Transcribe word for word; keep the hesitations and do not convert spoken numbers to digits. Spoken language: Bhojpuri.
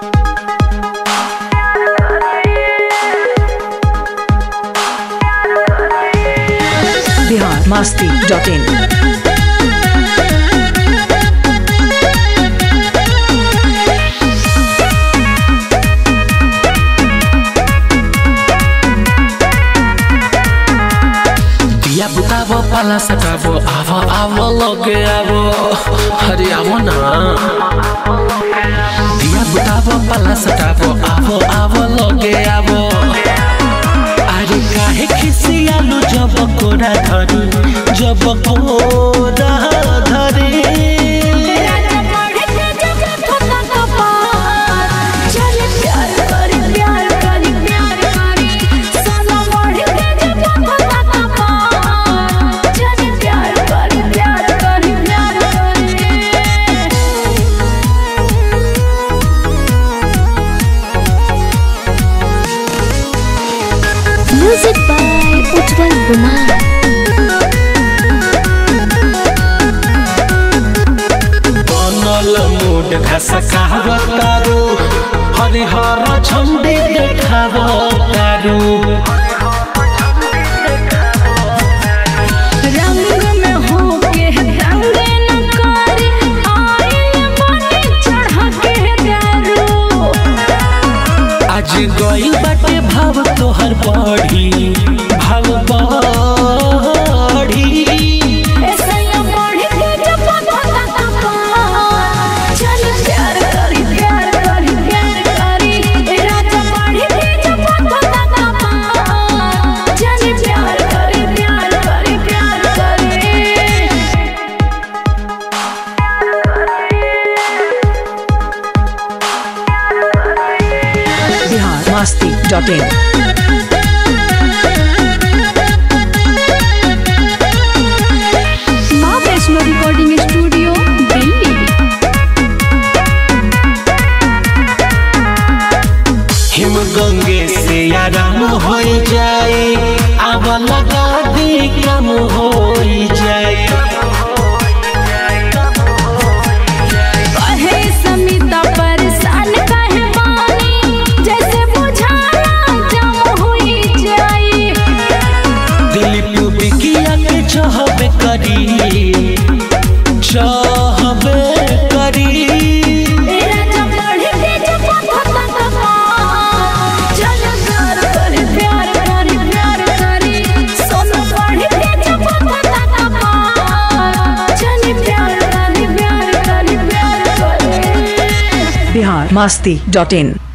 बिहार मस्ती डॉट इन। दिया बुतावो पाला सटावो आवो आवो लगे आवो हरे आवो ना। दिया बुतावो पाला सटावो आवो आवो लगे आवो। अरे काहे खिसियालू जब कोरा धरी जब कोरा धरी। Music by Ujjwal Kumar. बनल मूड घसकावतारू हरिहर झंडी देखावतारू। रंग में हो के रंग न करे आइल बने चढ़ा के दारू। आज गइल बाटे भाव तोहर बढ़ी भाव बढ़ी। ऐसा या बढ़ी के जब पता तपा चल प्यार करी प्यार करी प्यार करी। ए राजा बढ़ी के जब पता तपा चल प्यार करी प्यार करी प्यार करी। Bihar Masti dot in. Maa Vaishno recording studio Delhi. हिम गंगे से आराम हो जाए अब लगा दे कम हो जाए। कहे समिता परेशान कहे बानी जैसे बुझाना जम हुई जाए। दिलीप बिकिया के चाहबे करी चाहबे करी। ए राजा बढ़े के जब पता तपा चल प्यार करी प्यार करी प्यार करी। सोना बढ़े के जब पता तपा चल प्यार करी प्यार करी प्यार करी। बिहार मस्ती डॉट इन।